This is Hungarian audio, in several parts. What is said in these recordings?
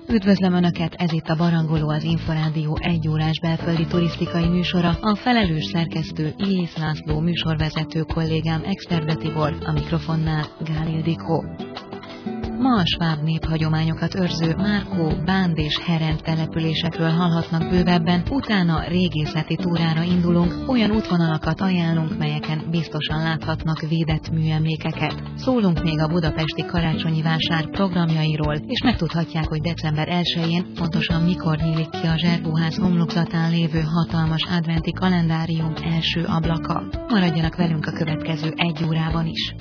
Üdvözlöm Önöket, ez itt a Barangoló, az Inforádió egyórás belföldi turisztikai műsora. A felelős szerkesztő Illész László, műsorvezető kollégám Exterde Tibor, a mikrofonnál Gál Ildikó. Ma a sváb néphagyományokat őrző Márkó, Bánd és Herent településekről hallhatnak bővebben, utána régészeti túrára indulunk, olyan útvonalakat ajánlunk, melyeken biztosan láthatnak védett műemlékeket. Szólunk még a budapesti karácsonyi vásár programjairól, és megtudhatják, hogy december 1-én pontosan mikor nyílik ki a Zserbóház homlokzatán lévő hatalmas adventi kalendárium első ablaka. Maradjanak velünk a következő egy órában is.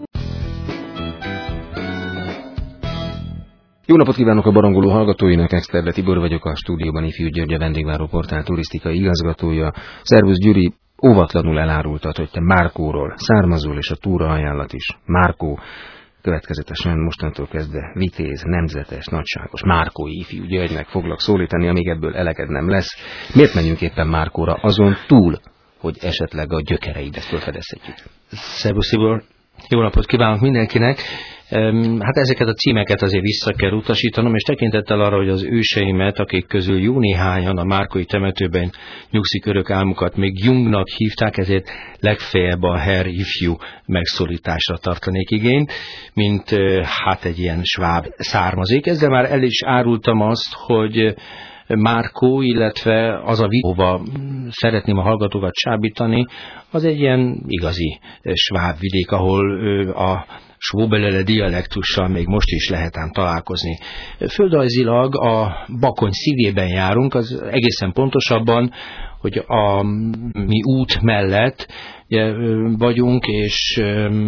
Jó napot kívánok a Barangoló hallgatóinak, Exterde Tibor vagyok, a stúdióban Ifjú György, a Vendégváró Portál turisztikai igazgatója. Szervusz Gyuri, óvatlanul elárultad, hogy te Márkóról származol, és a túraajánlat is Márkó. Következetesen mostantól kezdve vitéz, nemzetes, nagyságos Márkói Ifjú Györgynek foglak szólítani, amíg ebből eleged nem lesz. Miért menjünk éppen Márkóra, azon túl, hogy esetleg a gyökereidet felfedezhetjük? Szervusz Tibor, jó napot kívánok mindenkinek! Hát ezeket a címeket azért vissza kell utasítanom, és tekintettel arra, hogy az őseimet, akik közül jó néhányan a márkói temetőben nyugszik örök álmukat még Jungnak hívták, ezért legfeljebb a herr ifjú megszólításra tartanék igényt, mint hát egy ilyen sváb származék. Ezzel már el is árultam azt, hogy Márkó, illetve az a hova szeretném a hallgatókat csábítani, az egy ilyen igazi sváb vidék, ahol a Schwobelele dialektussal még most is lehet ám találkozni. Földrajzilag a Bakony szívében járunk, az egészen pontosabban, hogy a mi út mellett vagyunk, és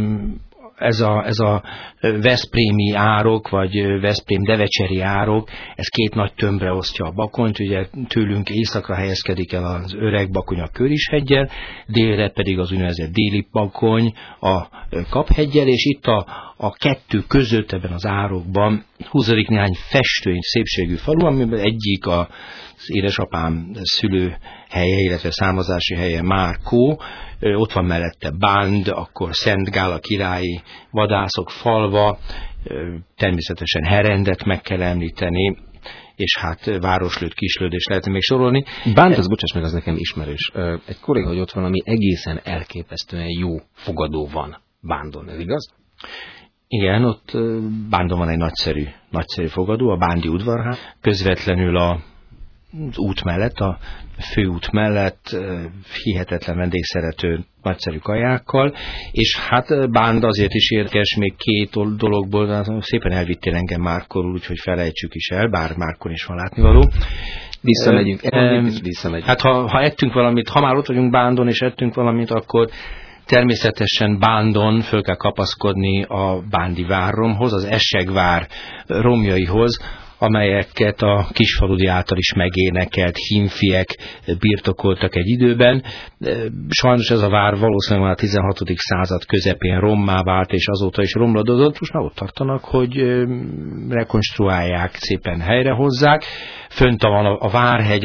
ez a veszprémi árok, vagy Veszprém-devecseri árok, ez két nagy tömbre osztja a Bakonyt, ugye tőlünk északra helyezkedik el az öreg Bakony a Kőrisheggyel, délre pedig az úgynevezett déli Bakony a Kapheggyel, és itt a kettő között ebben az árokban húzódik néhány festő, szépségű falu, amiben egyik az édesapám szülőhelye, illetve származási helye Márkó, ott van mellette Bánd, akkor Szent Gál a királyi vadászok falva, természetesen Herendet meg kell említeni, és hát Városlőd, Kislőd, és lehetne még sorolni. Bánd, az bocsáss meg, az nekem ismerős. Egy kolléga, hogy ott valami egészen elképesztően jó fogadó van Bándon, ez igaz? Igen, ott Bándon van egy nagyszerű fogadó, a Bándi udvarház, közvetlenül az út mellett, a főút mellett, hihetetlen vendégszerető nagyszerű kajákkal, és hát Bánd azért is érdekes még két dologból, szépen elvittél engem Márkorul, úgyhogy felejtsük is el, bár Márkon is van látnivaló. Visszamegyünk. Hát ha ettünk valamit, ha már ott vagyunk Bándon és ettünk valamit, akkor természetesen Bándon föl kell kapaszkodni a bándi várromhoz, az Essegvár romjaihoz, amelyeket a kisfaludi által is megénekelt hímfiek birtokoltak egy időben. Sajnos ez a vár valószínűleg már a 16. század közepén rommá vált, és azóta is romlott. Most már ott tartanak, hogy rekonstruálják, szépen helyrehozzák. Fönt van a Várhegy,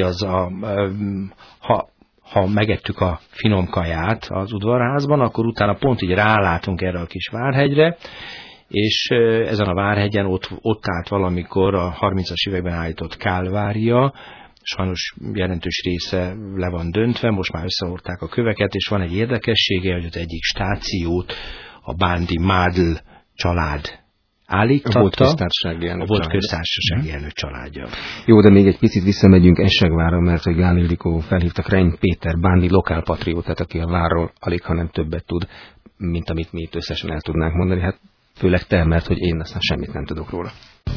ha megettük a finom kaját az udvarházban, akkor utána pont így rálátunk erre a kis Várhegyre, és ezen a Várhegyen ott állt valamikor a 30-as években állított Kálvária, sajnos jelentős része le van döntve, most már összehordták a köveket, és van egy érdekessége, hogy az egyik stációt a bándi Mádl család állította, a volt köztársasági elnök családja. Jó, de még egy picit visszamegyünk Essegvárra, mert hogy Gál Ildikó felhívtak Rein Péter bándi lokálpatriótát, aki a várról alig, ha nem többet tud, mint amit mi itt összesen el tudnánk mondani. Hát főleg te, mert hogy én aztán semmit nem tudok róla.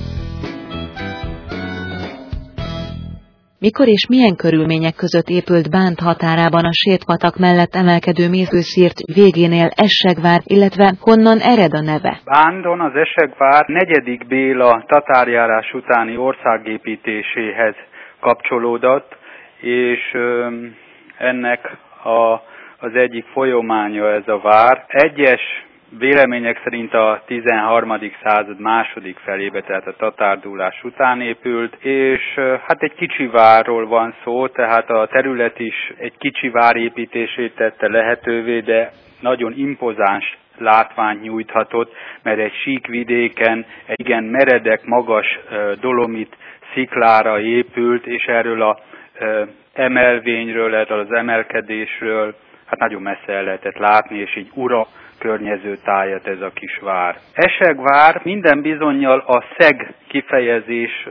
Mikor és milyen körülmények között épült Bánd határában a Sétpatak mellett emelkedő mészkőszírt végénél Essegvár, illetve honnan ered a neve? Bándon az Essegvár 4. Béla tatárjárás utáni országépítéséhez kapcsolódott, és ennek az egyik folyamánya ez a vár. Egyes vélemények szerint a 13. század második felébe, tehát a tatárdúlás után épült, és hát egy kicsi várról van szó, tehát a terület is egy kicsi vár építését tette lehetővé, de nagyon impozáns látványt nyújthatott, mert egy sík vidéken egy igen meredek, magas dolomit sziklára épült, és erről az emelvényről, erről az emelkedésről hát nagyon messze el lehetett látni, és így ura környező tájat ez a kis vár. Esegvár minden bizonnyal a szeg kifejezés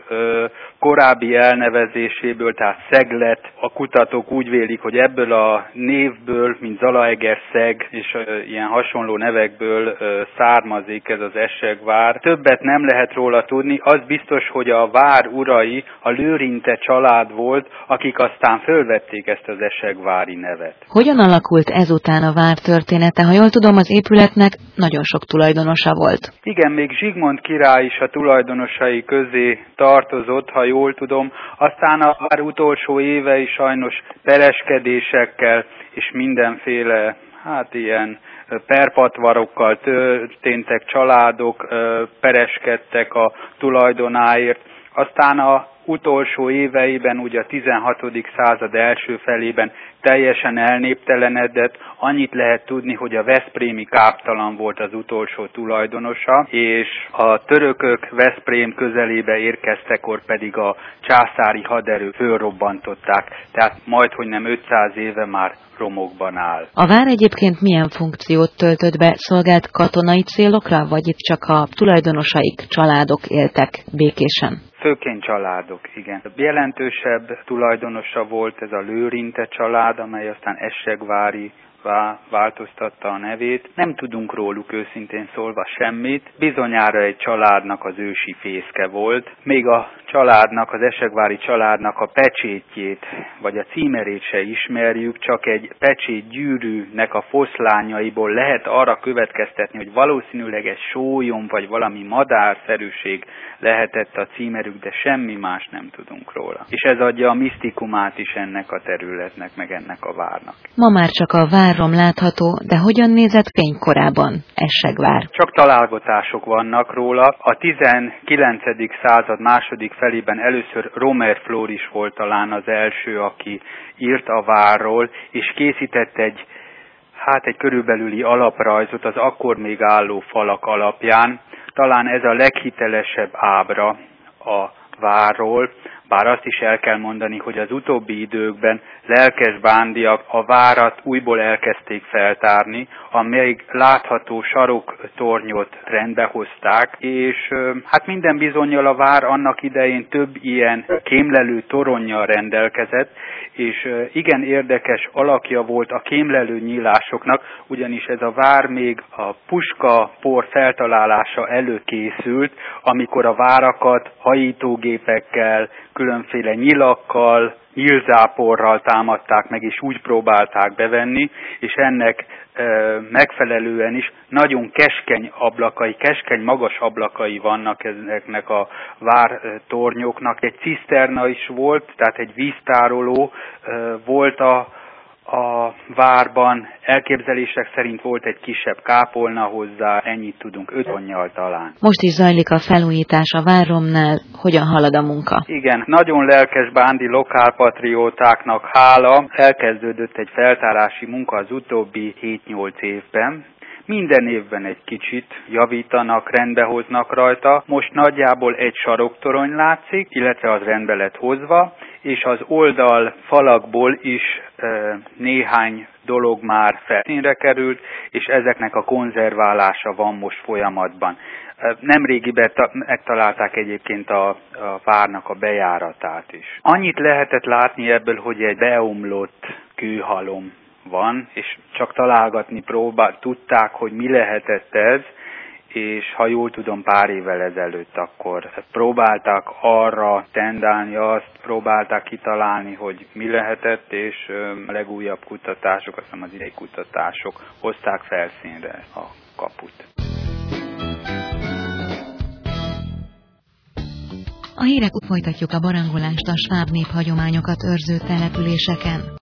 korábbi elnevezéséből, tehát szeglet. A kutatók úgy vélik, hogy ebből a névből, mint Zalaegerszeg és ilyen hasonló nevekből származik ez az Esegvár. Többet nem lehet róla tudni, az biztos, hogy a vár urai a Lőrinte család volt, akik aztán fölvették ezt az esegvári nevet. Hogyan alakult ezután a vár története? Ha jól tudom, az épületnek nagyon sok tulajdonosa volt. Igen, még Zsigmond király is a tulajdonosai közé tartozott, ha jól tudom. Aztán a vár utolsó évei sajnos pereskedésekkel és mindenféle, ilyen perpatvarokkal történtek, családok pereskedtek a tulajdonáért. Aztán a utolsó éveiben, ugye a 16. század első felében teljesen elnéptelenedett. Annyit lehet tudni, hogy a veszprémi káptalan volt az utolsó tulajdonosa, és a törökök Veszprém közelébe érkeztekor pedig a császári haderő fölrobbantották, tehát majdhogy nem 500 éve már romokban áll. A vár egyébként milyen funkciót töltött be? Szolgált katonai célokra, vagy itt csak a tulajdonosaik, családok éltek békésen? Főként családok, igen. Jelentősebb tulajdonosa volt ez a Lőrinte család, amely aztán Esegvári változtatta a nevét. Nem tudunk róluk őszintén szólva semmit. Bizonyára egy családnak az ősi fészke volt. Még a családnak, az esegvári családnak a pecsétjét, vagy a címerét se ismerjük, csak egy pecsétgyűrűnek a foszlányaiból lehet arra következtetni, hogy valószínűleg egy sólyom, vagy valami madárszerűség lehetett a címerük, de semmi más nem tudunk róla. És ez adja a misztikumát is ennek a területnek, meg ennek a várnak. Ma már csak a várrom látható, de hogyan nézett fénykorában Esegvár? Csak találgatások vannak róla. A 19. század második felében először Romer Flóris volt talán az első, aki írt a várról, és készített egy körülbelüli alaprajzot az akkor még álló falak alapján. Talán ez a leghitelesebb ábra a várról, bár azt is el kell mondani, hogy az utóbbi időkben lelkes bándiak a várat újból elkezdték feltárni, a még látható saroktornyot rendbehozták, és minden bizonnyal a vár annak idején több ilyen kémlelő toronnyal rendelkezett, és igen érdekes alakja volt a kémlelő nyílásoknak, ugyanis ez a vár még a puskapor feltalálása előtt készült, amikor a várakat hajítógépekkel, különféle nyilakkal, nyílzáporral támadták meg, és úgy próbálták bevenni, és ennek megfelelően is nagyon keskeny ablakai, keskeny magas ablakai vannak ezeknek a vártornyoknak. Egy ciszterna is volt, tehát egy víztároló volt a várban, elképzelések szerint volt egy kisebb kápolna hozzá, ennyit tudunk, 5 tonnyal talán. Most is zajlik a felújítás a várromnál, hogyan halad a munka? Igen, nagyon lelkes bándi lokálpatriótáknak hála, elkezdődött egy feltárási munka az utóbbi 7-8 évben. Minden évben egy kicsit javítanak, rendbehoznak rajta. Most nagyjából egy saroktorony látszik, illetve az rendbe lett hozva, és az oldal falakból is néhány dolog már felszínre került, és ezeknek a konzerválása van most folyamatban. Nemrégiben megtalálták egyébként a várnak a bejáratát is. Annyit lehetett látni ebből, hogy egy beomlott kőhalom van, és csak találgatni tudták, hogy mi lehetett ez, és ha jól tudom, pár évvel ezelőtt akkor próbálták arra tendálni, azt próbálták kitalálni, hogy mi lehetett, és a legújabb kutatások, azt hiszem az idei kutatások hozták felszínre a kaput. A hírek folytatjuk a barangolást a sváb néphagyományokat őrző településeken.